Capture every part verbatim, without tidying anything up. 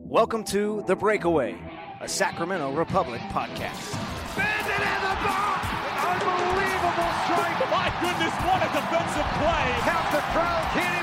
Welcome to The Breakaway, a Sacramento Republic podcast. Bandit in the box! Unbelievable strike! My goodness, what a defensive play! Half the crowd can't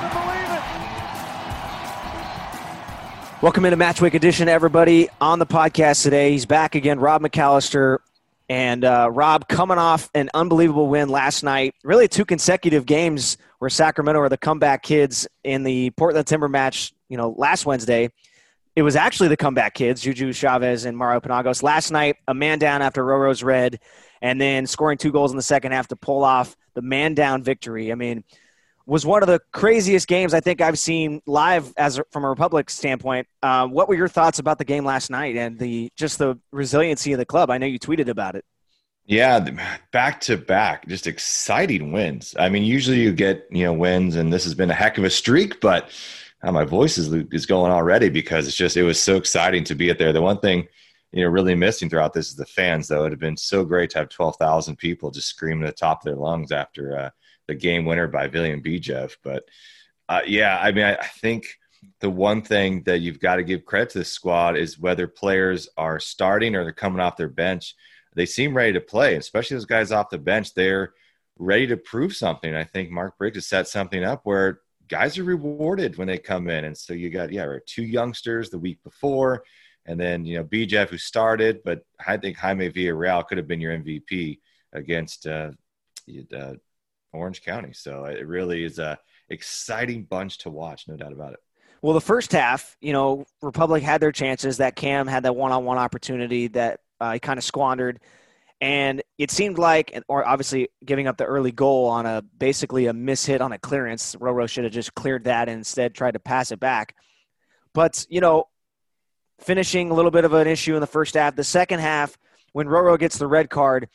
even believe it! Welcome into Match Week Edition, everybody. On the podcast today, he's back again, Rob McAllister. And uh, Rob, coming off an unbelievable win last night, really two consecutive games where Sacramento are the comeback kids in the Portland Timber match, you know, last Wednesday. It was actually the comeback kids, Juju Chavez and Mario Panagos. Last night, a man down after Roro's red, and then scoring two goals in the second half to pull off the man down victory. I mean, was one of the craziest games I think I've seen live as from a Republic standpoint. Uh, what were your thoughts about the game last night and the just the resiliency of the club? I know you tweeted about it. Yeah, back to back, just exciting wins. I mean, usually you get, you know, wins, and this has been a heck of a streak, but uh, my voice is is going already because it's just, it was so exciting to be out there. The one thing, you know, really missing throughout this is the fans, though. It would have been so great to have twelve thousand people just screaming at the top of their lungs after uh, the game winner by Villian Bijev. But, uh, yeah, I mean, I, I think the one thing that you've got to give credit to this squad is whether players are starting or they're coming off their bench, they seem ready to play, especially those guys off the bench. They're ready to prove something. I think Mark Briggs has set something up where guys are rewarded when they come in. And so you got, yeah, right, two youngsters the week before, and then, you know, Bijev, who started, but I think Jaime Villarreal could have been your M V P against uh, uh, Orange County. So it really is a exciting bunch to watch, no doubt about it. Well, the first half, you know, Republic had their chances. That Cam had that one-on-one opportunity that uh, he kind of squandered. And it seemed like, or obviously giving up the early goal on a basically a mishit on a clearance. Roro should have just cleared that and instead tried to pass it back. But, you know, finishing a little bit of an issue in the first half. The second half, when Roro gets the red card,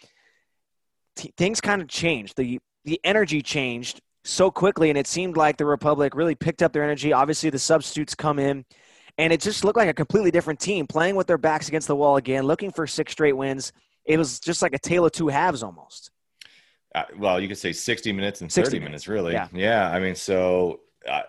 t- things kind of changed. The the energy changed so quickly, and it seemed like the Republic really picked up their energy. Obviously, the substitutes come in, and it just looked like a completely different team, playing with their backs against the wall again, looking for six straight wins. It was just like a tale of two halves almost. Uh, well, you could say sixty minutes and sixty thirty minutes, really. Yeah. yeah. I mean, so uh,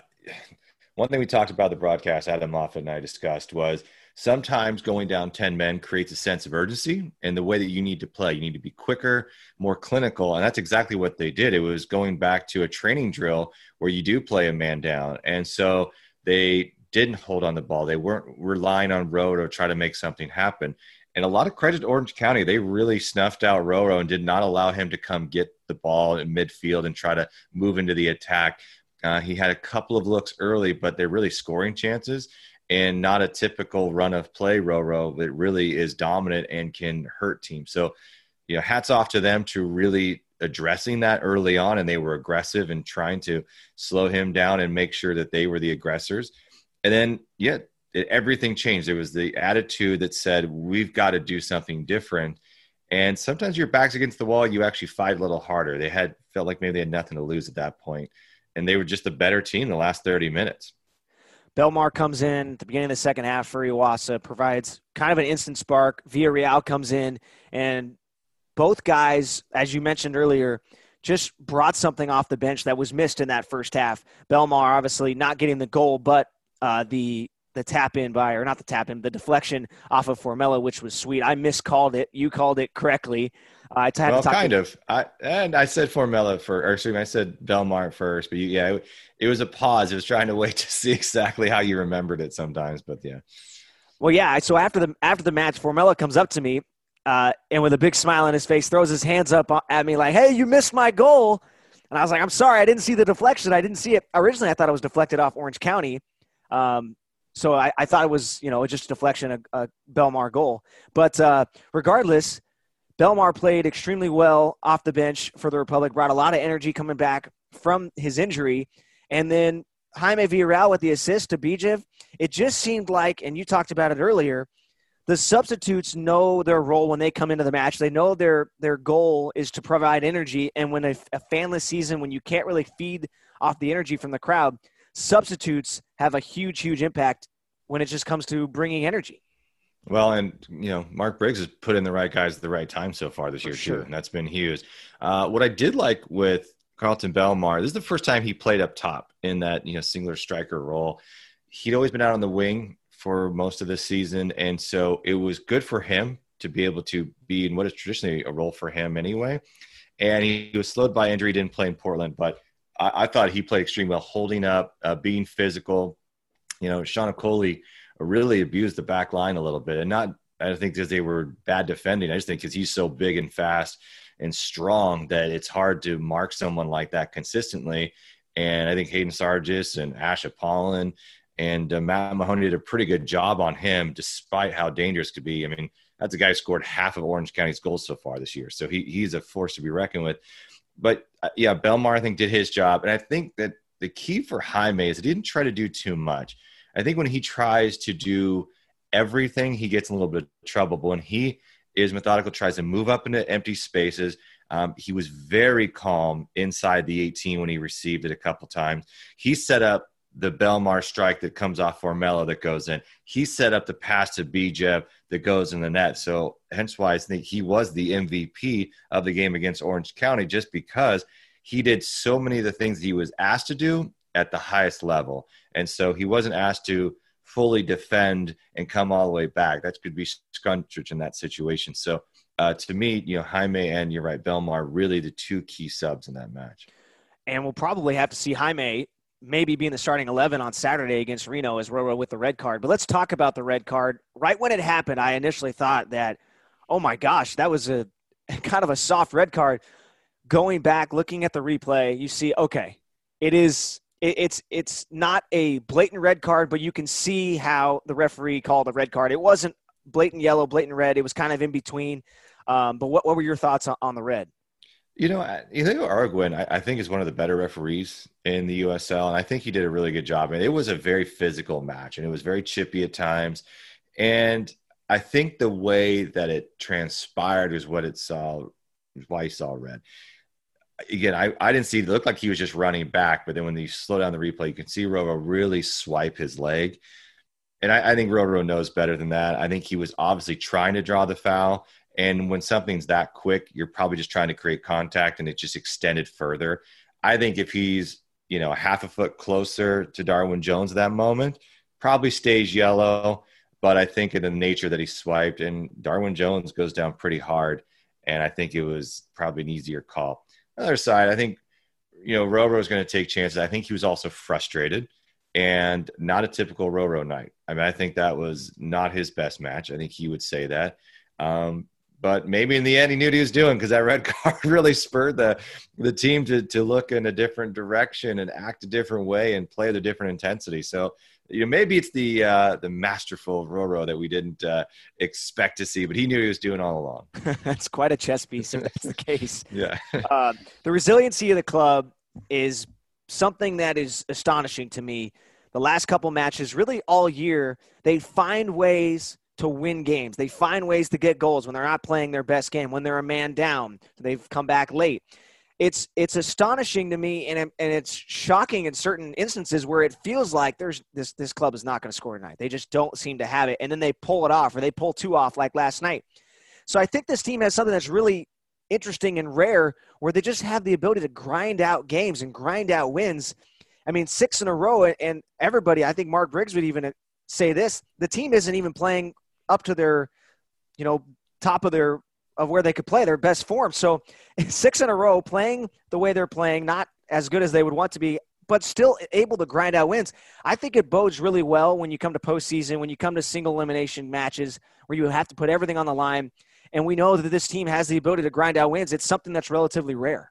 one thing we talked about the broadcast, Adam Moffat and I discussed, was sometimes going down ten men creates a sense of urgency and the way that you need to play. You need to be quicker, more clinical, and that's exactly what they did. It was going back to a training drill where you do play a man down. And so they didn't hold on the ball. They weren't relying on Roro to try to make something happen. And a lot of credit to Orange County. They really snuffed out Roro and did not allow him to come get the ball in midfield and try to move into the attack. Uh, he had a couple of looks early, but they're really scoring chances and not a typical run of play Roro that really is dominant and can hurt teams. So, you know, hats off to them to really addressing that early on, and they were aggressive and trying to slow him down and make sure that they were the aggressors. And then, yeah, it, everything changed. It was the attitude that said, we've got to do something different. And sometimes your back's against the wall, you actually fight a little harder. They had felt like maybe they had nothing to lose at that point, and they were just a better team the last thirty minutes. Belmar comes in at the beginning of the second half for Iwasa, provides kind of an instant spark. Villarreal comes in, and both guys, as you mentioned earlier, just brought something off the bench that was missed in that first half. Belmar obviously not getting the goal, but uh, the the tap in by, or not the tap in, the deflection off of Formella, which was sweet. I miscalled it. You called it correctly. Uh, I had well, to talk kind to- of. I and I said Formella for, or excuse me, I said Belmar first, but you, yeah, it, it was a pause. It was trying to wait to see exactly how you remembered it sometimes, but yeah. Well, yeah. So after the after the match, Formella comes up to me, uh, and with a big smile on his face, throws his hands up at me like, "Hey, you missed my goal." And I was like, "I'm sorry, I didn't see the deflection. I didn't see it originally. I thought it was deflected off Orange County." Um, So I, I thought it was, you know, just a deflection, a, a Belmar goal. But uh, regardless, Belmar played extremely well off the bench for the Republic, brought a lot of energy coming back from his injury. And then Jaime Villarreal with the assist to Bijev, it just seemed like, and you talked about it earlier, the substitutes know their role when they come into the match. They know their their goal is to provide energy. And when a, a fanless season, when you can't really feed off the energy from the crowd, substitutes have a huge, huge impact when it just comes to bringing energy. Well, and, you know, Mark Briggs has put in the right guys at the right time so far this For year, sure. too, and that's been huge. Uh, what I did like with Carlton Belmar, this is the first time he played up top in that, you know, singular striker role. He'd always been out on the wing for most of the season. And so it was good for him to be able to be in what is traditionally a role for him anyway. And he, he was slowed by injury, didn't play in Portland, but I, I thought he played extremely well, holding up, uh, being physical. You know, Sean Okoli really abused the back line a little bit, and not, I don't think because they were bad defending. I just think because he's so big and fast and strong that it's hard to mark someone like that consistently. And I think Hayden Sargis and Ash Apollon and uh, Matt Mahoney did a pretty good job on him, despite how dangerous it could be. I mean, that's a guy who scored half of Orange County's goals so far this year. So he he's a force to be reckoned with. But, uh, yeah, Belmar, I think, did his job. And I think that the key for Jaime is he didn't try to do too much. I think when he tries to do everything, he gets in a little bit of trouble. But when he is methodical, tries to move up into empty spaces, um, he was very calm inside the eighteen when he received it a couple times. He set up the Belmar strike that comes off Formella that goes in. He set up the pass to Bijev that goes in the net. So hence why I think he was the M V P of the game against Orange County, just because he did so many of the things he was asked to do at the highest level. And so he wasn't asked to fully defend and come all the way back. That could be Skuntrich in that situation. So uh, to me, you know, Jaime and you're right, Belmar, really the two key subs in that match. And we'll probably have to see Jaime maybe be in the starting eleven on Saturday against Reno as Roro with the red card. But let's talk about the red card. Right when it happened, I initially thought that, oh my gosh, that was a kind of a soft red card. Going back, looking at the replay, you see, okay, it is it, it's it's not a blatant red card, but you can see how the referee called a red card. It wasn't blatant yellow, blatant red. It was kind of in between. Um, but what, what were your thoughts on, on the red? You know, Eliego Arguin, I, I think, is one of the better referees in the U S L, and I think he did a really good job. And it was a very physical match, and it was very chippy at times. And I think the way that it transpired is what it saw, why he saw red. Again, I, I didn't see it looked like he was just running back, but then when you slow down the replay, you can see Roro really swipe his leg. And I, I think Roro knows better than that. I think he was obviously trying to draw the foul. And when something's that quick, you're probably just trying to create contact and it just extended further. I think if he's, you know, half a foot closer to Darwin Jones at that moment, probably stays yellow. But I think in the nature that he swiped, and Darwin Jones goes down pretty hard. And I think it was probably an easier call. On the other side, I think, you know, Roro is going to take chances. I think he was also frustrated and not a typical Roro night. I mean, I think that was not his best match. I think he would say that. Um, But maybe in the end he knew what he was doing, because that red card really spurred the the team to to look in a different direction and act a different way and play at a different intensity. So, you know, maybe it's the uh, the masterful Roro that we didn't uh, expect to see, but he knew what he was doing all along. That's quite a chess piece if that's the case. Yeah. uh, the resiliency of the club is something that is astonishing to me. The last couple matches, really all year, they find ways to win games. They find ways to get goals when they're not playing their best game, when they're a man down. They've come back late. It's it's astonishing to me, and and it's shocking in certain instances where it feels like there's this this club is not going to score tonight. They just don't seem to have it, and then they pull it off, or they pull two off like last night. So I think this team has something that's really interesting and rare, where they just have the ability to grind out games and grind out wins. I mean, six in a row, and everybody, I think Mark Briggs would even say this, the team isn't even playing up to their, you know, top of their, of where they could play, their best form. So six in a row, playing the way they're playing, not as good as they would want to be, but still able to grind out wins. I think it bodes really well when you come to postseason, when you come to single elimination matches where you have to put everything on the line. And we know that this team has the ability to grind out wins. It's something that's relatively rare.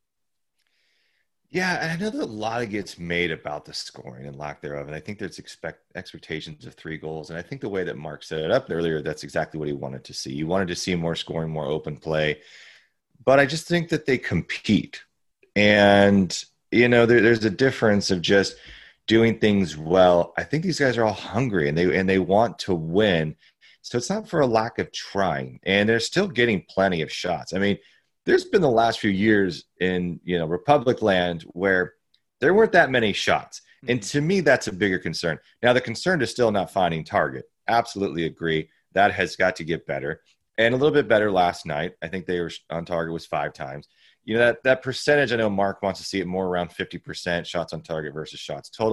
Yeah, and I know that a lot of gets made about the scoring and lack thereof, and I think there's expect expectations of three goals, and I think the way that Mark set it up earlier, that's exactly what he wanted to see. He wanted to see more scoring, more open play, but I just think that they compete, and you know, there, there's a difference of just doing things well. I think these guys are all hungry, and they and they want to win, so it's not for a lack of trying, and they're still getting plenty of shots. I mean, there's been the last few years in, you know, Republic land where there weren't that many shots. And to me, that's a bigger concern. Now, the concern is still not finding target. Absolutely agree. That has got to get better. And a little bit better last night. I think they were on target was five times. You know, that, that percentage, I know Mark wants to see it more around fifty percent shots on target versus shots total.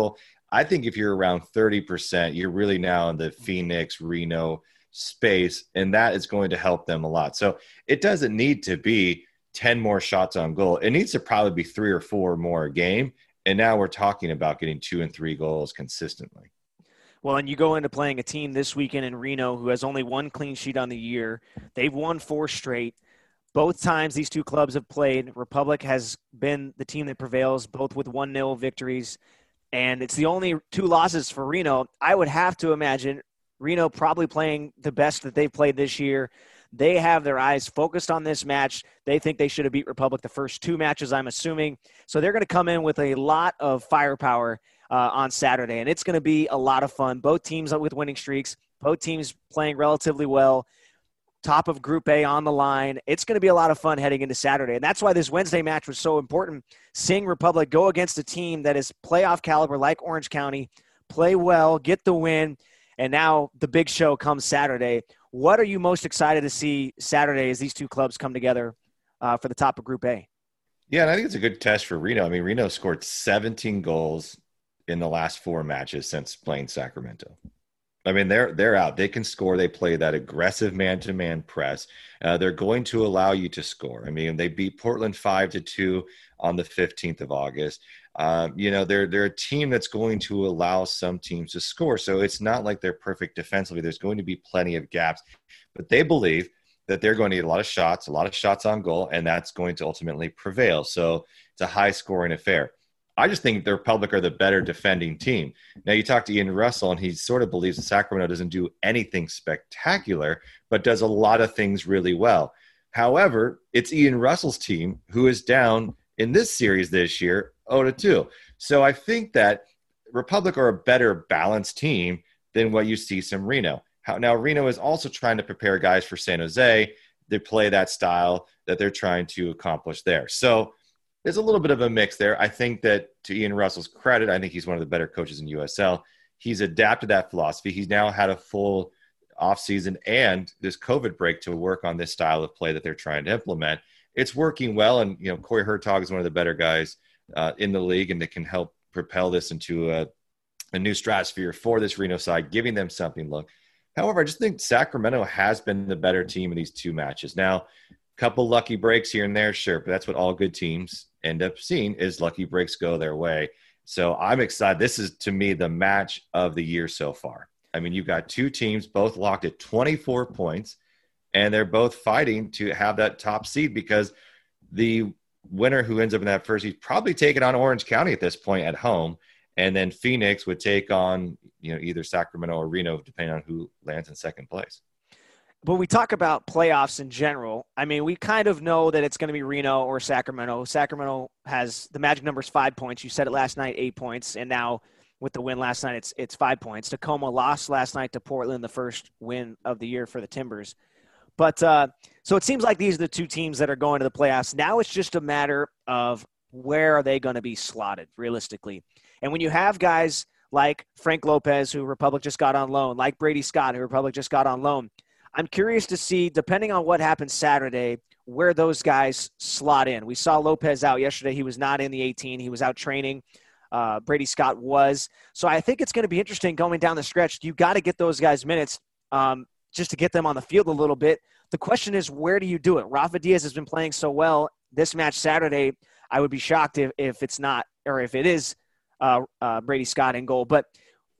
I think if you're around thirty percent, you're really now in the Phoenix, Reno space, and that is going to help them a lot. So it doesn't need to be ten more shots on goal. It needs to probably be three or four more a game. And now we're talking about getting two and three goals consistently. Well, and you go into playing a team this weekend in Reno who has only one clean sheet on the year. They've won four straight. Both times these two clubs have played, Republic has been the team that prevails, both with one nil victories. And it's the only two losses for Reno. I would have to imagine Reno probably playing the best that they've played this year. They have their eyes focused on this match. They think they should have beat Republic the first two matches, I'm assuming. So they're going to come in with a lot of firepower uh, on Saturday, and it's going to be a lot of fun. Both teams with winning streaks, both teams playing relatively well, top of Group A on the line. It's going to be a lot of fun heading into Saturday, and that's why this Wednesday match was so important. Seeing Republic go against a team that is playoff caliber like Orange County, play well, get the win, and now the big show comes Saturday. What are you most excited to see Saturday as these two clubs come together uh, for the top of Group A? Yeah, and I think it's a good test for Reno. I mean, Reno scored seventeen goals in the last four matches since playing Sacramento. I mean, they're they're out. They can score. They play that aggressive man-to-man press. Uh, they're going to allow you to score. I mean, they beat Portland five to two on the fifteenth of August. Um, you know, they're they're a team that's going to allow some teams to score. So it's not like they're perfect defensively. There's going to be plenty of gaps, but they believe that they're going to get a lot of shots, a lot of shots on goal, and that's going to ultimately prevail. So it's a high-scoring affair. I just think the Republic are the better defending team. Now, you talk to Ian Russell, and he sort of believes that Sacramento doesn't do anything spectacular, but does a lot of things really well. However, it's Ian Russell's team who is down in this series this year, oh to two. So I think that Republic are a better balanced team than what you see from Reno. How, now, Reno is also trying to prepare guys for San Jose. They play that style that they're trying to accomplish there. So there's a little bit of a mix there. I think that, to Ian Russell's credit, I think he's one of the better coaches in U S L. He's adapted that philosophy. He's now had a full offseason and this COVID break to work on this style of play that they're trying to implement. It's working well, and you know, Corey Hertog is one of the better guys uh, in the league, and that can help propel this into a, a new stratosphere for this Reno side, giving them something to look. However, I just think Sacramento has been the better team in these two matches. Now, a couple lucky breaks here and there, sure, but that's what all good teams end up seeing, is lucky breaks go their way. So I'm excited. This is, to me, the match of the year so far. I mean, you've got two teams both locked at twenty-four points, and they're both fighting to have that top seed, because the winner who ends up in that first seed probably taking on Orange County at this point at home, and then Phoenix would take on, you know, either Sacramento or Reno, depending on who lands in second place. When we talk about playoffs in general, I mean, we kind of know that it's going to be Reno or Sacramento. Sacramento has the magic number is five points. You said it last night, eight points. And now with the win last night, it's it's five points. Tacoma lost last night to Portland, the first win of the year for the Timbers. But uh, so it seems like these are the two teams that are going to the playoffs. Now it's just a matter of where are they going to be slotted realistically. And when you have guys like Frank Lopez, who Republic just got on loan, like Brady Scott, who Republic just got on loan, I'm curious to see, depending on what happens Saturday, where those guys slot in. We saw Lopez out yesterday. He was not in the eighteen. He was out training. Uh, Brady Scott was. So I think it's going to be interesting going down the stretch. You got to get those guys minutes um, just to get them on the field a little bit. The question is, where do you do it? Rafa Diaz has been playing so well. This match Saturday, I would be shocked if, if it's not, or if it is uh, uh, Brady Scott in goal. But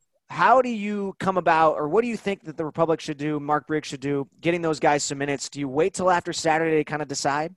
how do you come about, or what do you think that the Republic should do, Mark Briggs should do, getting those guys some minutes? Do you wait till after Saturday to kind of decide?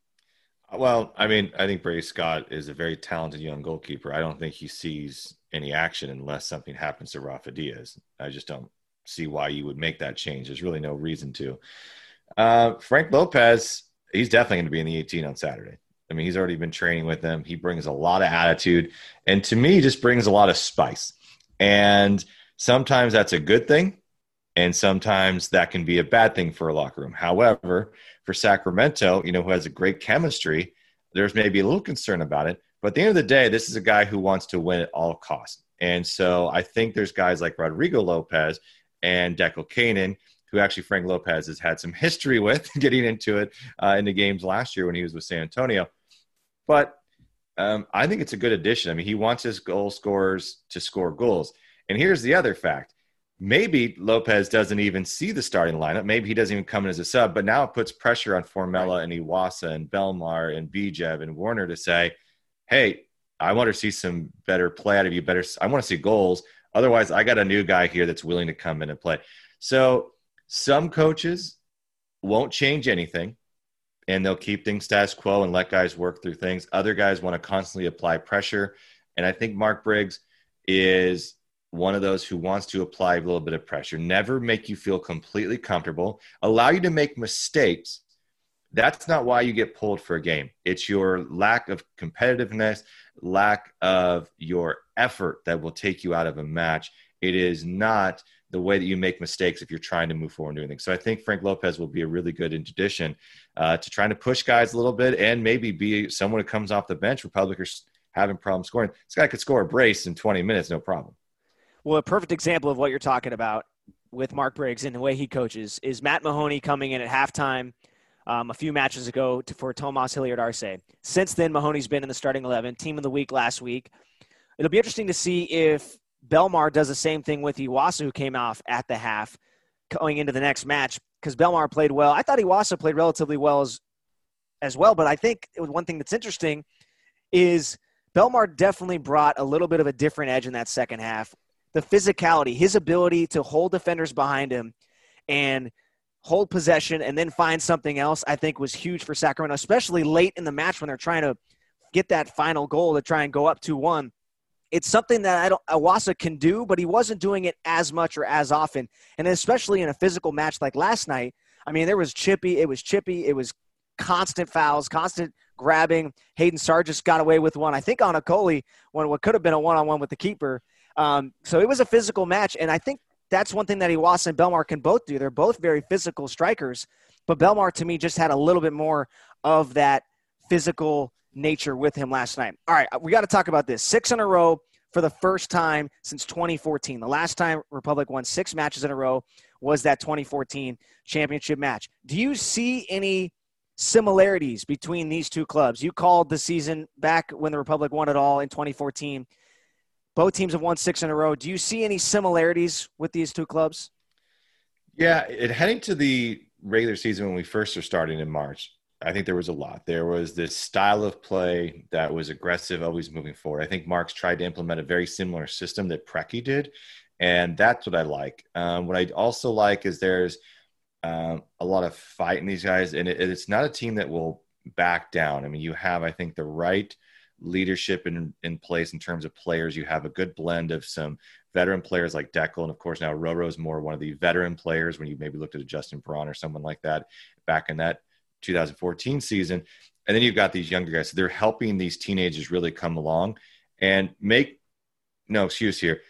Well, I mean, I think Brady Scott is a very talented young goalkeeper. I don't think he sees any action unless something happens to Rafa Diaz. I just don't see why you would make that change. There's really no reason to. Uh, Frank Lopez, he's definitely going to be in the eighteen on Saturday. I mean, he's already been training with them. He brings a lot of attitude, and to me, just brings a lot of spice. And sometimes that's a good thing, and sometimes that can be a bad thing for a locker room. However, for Sacramento, you know, who has a great chemistry, there's maybe a little concern about it. But at the end of the day, this is a guy who wants to win at all costs. And so I think there's guys like Rodrigo Lopez and Declan Cannon, who actually Frank Lopez has had some history with getting into it uh, in the games last year when he was with San Antonio. But Um, I think it's a good addition. I mean, he wants his goal scorers to score goals. And here's the other fact. Maybe Lopez doesn't even see the starting lineup. Maybe he doesn't even come in as a sub, but now it puts pressure on Formella right. and Iwasa and Belmar and Bijev and Warner to say, hey, I want to see some better play out of you. Better, I want to see goals. Otherwise, I got a new guy here that's willing to come in and play. So some coaches won't change anything, and they'll keep things status quo and let guys work through things. Other guys want to constantly apply pressure. And I think Mark Briggs is one of those who wants to apply a little bit of pressure, never make you feel completely comfortable, allow you to make mistakes. That's not why you get pulled for a game. It's your lack of competitiveness, lack of your effort that will take you out of a match. It is not the way that you make mistakes if you're trying to move forward and do anything. So I think Frank Lopez will be a really good addition uh, to trying to push guys a little bit and maybe be someone who comes off the bench. Republic are having problems scoring. This guy could score a brace in twenty minutes, no problem. Well, a perfect example of what you're talking about with Mark Briggs and the way he coaches is Matt Mahoney coming in at halftime um, a few matches ago to, for Tomas Hilliard Arce. Since then, Mahoney's been in the starting eleven, team of the week last week. It'll be interesting to see if Belmar does the same thing with Iwasa, who came off at the half going into the next match, because Belmar played well. I thought Iwasa played relatively well as, as well, but I think one thing that's interesting is Belmar definitely brought a little bit of a different edge in that second half. The physicality, his ability to hold defenders behind him and hold possession and then find something else, I think was huge for Sacramento, especially late in the match when they're trying to get that final goal to try and go up two one. It's something that I don't, Iwasa can do, but he wasn't doing it as much or as often. And especially in a physical match like last night, I mean, there was chippy, it was chippy, it was constant fouls, constant grabbing. Hayden Sargis got away with one, I think on a Coley, when what could have been a one-on-one with the keeper. Um, so it was a physical match, and I think that's one thing that Iwasa and Belmar can both do. They're both very physical strikers, but Belmar, to me, just had a little bit more of that physical nature with him last night. All right, we got to talk about this. Six in a row for the first time since twenty fourteen. The last time Republic won six matches in a row was that twenty fourteen championship match. Do you see any similarities between these two clubs? You called the season back when the Republic won it all in twenty fourteen. Both teams have won six in a row. Do you see any similarities with these two clubs? Yeah, it, heading to the regular season when we first are starting in March, I think there was a lot. There was this style of play that was aggressive, always moving forward. I think Mark's tried to implement a very similar system that Preki did, and that's what I like. Um, what I also like is there's um, a lot of fight in these guys, and it, it's not a team that will back down. I mean, you have, I think, the right leadership in, in place in terms of players. You have a good blend of some veteran players like Deckel, and of course now Roro's more one of the veteran players when you maybe looked at a Justin Braun or someone like that back in that two thousand fourteen season. And then you've got these younger guys. So they're helping these teenagers really come along and make no excuse here.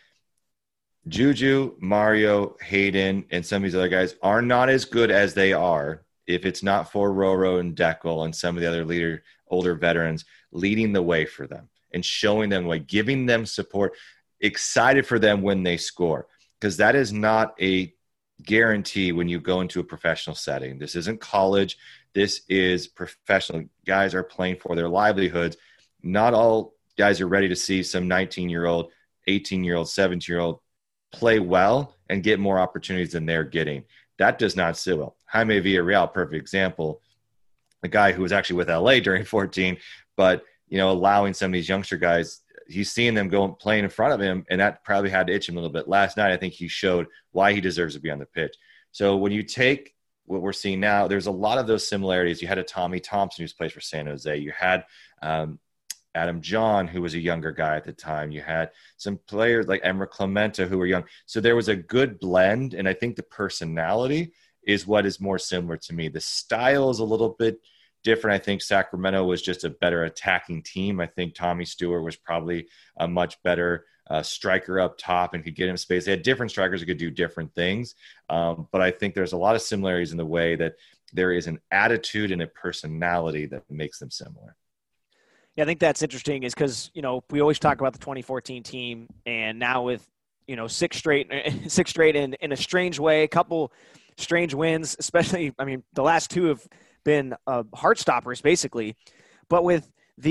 Juju, Mario, Hayden, and some of these other guys are not as good as they are if it's not for Roro and Deckel and some of the other leader, older veterans leading the way for them and showing them, like giving them support, excited for them when they score, because that is not a guarantee when you go into a professional setting. This isn't college. This is professional. Guys are playing for their livelihoods. Not all guys are ready to see some nineteen-year-old, eighteen-year-old, seventeen-year-old play well and get more opportunities than they're getting. That does not sit well. Jaime Villarreal, perfect example, a guy who was actually with L A during fourteen, but, you know, allowing some of these youngster guys, he's seeing them go and playing in front of him, and that probably had to itch him a little bit. Last night, I think he showed why he deserves to be on the pitch. So when you take what we're seeing now, there's a lot of those similarities. You had a Tommy Thompson who's played for San Jose. You had um, Adam John, who was a younger guy at the time. You had some players like Emra Clementa who were young. So there was a good blend, and I think the personality is what is more similar to me. The style is a little bit different. I think Sacramento was just a better attacking team. I think Tommy Stewart was probably a much better uh, striker up top and could get him space. They had different strikers who could do different things. Um, but I think there's a lot of similarities in the way that there is an attitude and a personality that makes them similar. Yeah, I think that's interesting is because, you know, we always talk about the twenty fourteen team, and now with, you know, six straight, six straight in, in a strange way, a couple strange wins, especially, I mean, the last two have been uh, heart stoppers basically, but with the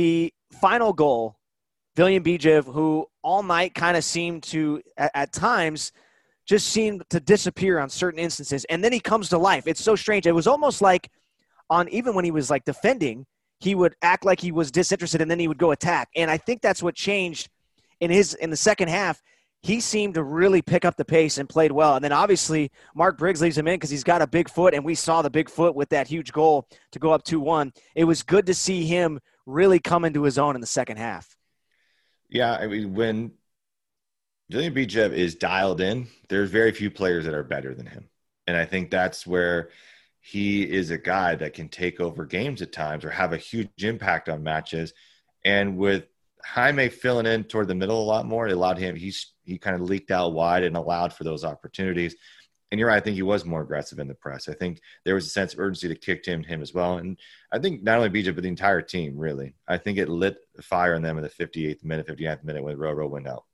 final goal, Villian Bijev, who all night kind of seemed to, at, at times, just seemed to disappear on certain instances, and then he comes to life. It's so strange. It was almost like on even when he was like defending, he would act like he was disinterested, and then he would go attack. And I think that's what changed in his in the second half. He seemed to really pick up the pace and played well. And then obviously Mark Briggs leaves him in because he's got a big foot, and we saw the big foot with that huge goal to go up two one. It was good to see him really come into his own in the second half. Yeah, I mean, when Villian Bijev is dialed in, there's very few players that are better than him. And I think that's where he is a guy that can take over games at times or have a huge impact on matches. And with Jaime filling in toward the middle a lot more, it allowed him, he's, he kind of leaked out wide and allowed for those opportunities. And you're right, I think he was more aggressive in the press. I think there was a sense of urgency that kicked him, him as well. And I think not only Bijev, but the entire team, really. I think it lit the fire on them in the fifty-eighth minute, fifty-ninth minute when Roro went out.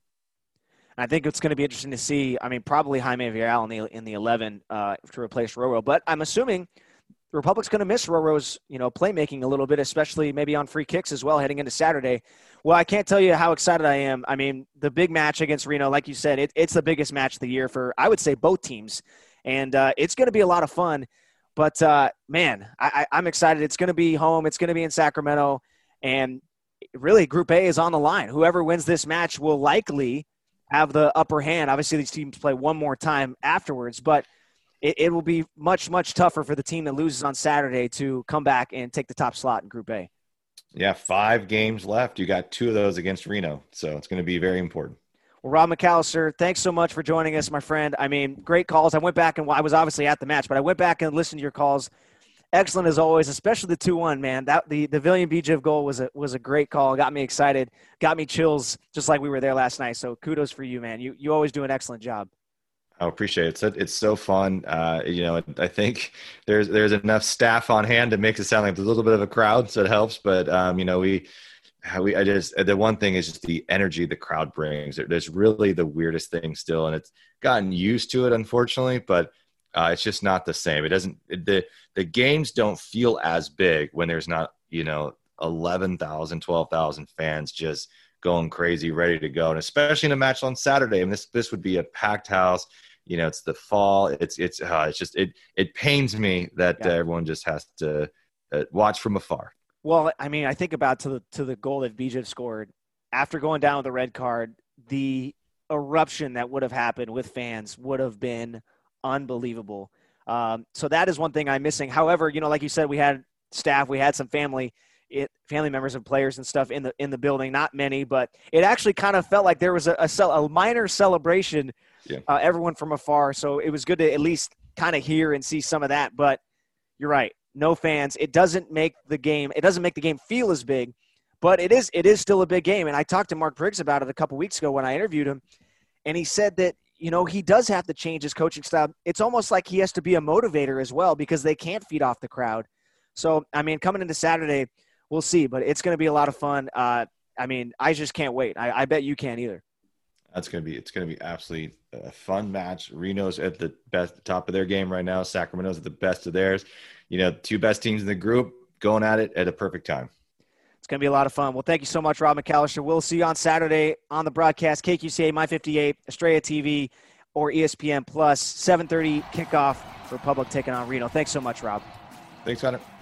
I think it's going to be interesting to see. I mean, probably Jaime Villarreal in the in the eleven uh, to replace Roro, but I'm assuming the Republic's going to miss Roro's, you know, playmaking a little bit, especially maybe on free kicks as well heading into Saturday. Well, I can't tell you how excited I am. I mean, the big match against Reno, like you said, it, it's the biggest match of the year for, I would say, both teams, and uh, it's going to be a lot of fun. But uh, man, I, I, I'm excited. It's going to be home. It's going to be in Sacramento, and really, Group A is on the line. Whoever wins this match will likely have the upper hand. Obviously, these teams play one more time afterwards, but it, it will be much, much tougher for the team that loses on Saturday to come back and take the top slot in Group A. Yeah, five games left. You got two of those against Reno, so it's going to be very important. Well, Rob McAllister, thanks so much for joining us, my friend. I mean, great calls. I went back and well, I was obviously at the match, but I went back and listened to your calls. Excellent as always, especially the two one, man. That the the Villian Bijev goal was a was a great call. Got me excited, got me chills, just like we were there last night. So kudos for you, man. You you always do an excellent job. I appreciate it. It's, it's so fun. Uh, you know, I think there's there's enough staff on hand to make it sound like there's a little bit of a crowd, so it helps. But um, you know, we we I just the one thing is just the energy the crowd brings. There's really the weirdest thing still, and it's gotten used to it, unfortunately, but. Uh, it's just not the same. It doesn't – the the games don't feel as big when there's not, you know, eleven thousand, twelve thousand fans just going crazy, ready to go. And especially in a match on Saturday, I mean, this this would be a packed house. You know, it's the fall. It's it's uh, it's just it it pains me that yeah. uh, everyone just has to uh, watch from afar. Well, I mean, I think about to the to the goal that Bijev scored after going down with the red card. The eruption that would have happened with fans would have been – unbelievable. Um, so that is one thing I'm missing. However, you know, like you said, we had staff, we had some family, it, family members of players and stuff in the in the building. Not many, but it actually kind of felt like there was a, a, cel- a minor celebration. Yeah. Uh, everyone from afar. So it was good to at least kind of hear and see some of that. But you're right, no fans. It doesn't make the game. It doesn't make the game feel as big, but it is. It is still a big game. And I talked to Mark Briggs about it a couple weeks ago when I interviewed him, and he said that. You know, he does have to change his coaching style. It's almost like he has to be a motivator as well because they can't feed off the crowd. So, I mean, coming into Saturday, we'll see. But it's going to be a lot of fun. Uh, I mean, I just can't wait. I, I bet you can't either. That's going to be – it's going to be absolutely a fun match. Reno's at the best top of their game right now. Sacramento's at the best of theirs. You know, two best teams in the group going at it at a perfect time. It's going to be a lot of fun. Well, thank you so much, Rob McAllister. We'll see you on Saturday on the broadcast, K Q C A, My fifty-eight, Estrella T V, or E S P N Plus, seven thirty kickoff for Republic taking on Reno. Thanks so much, Rob. Thanks, Connor.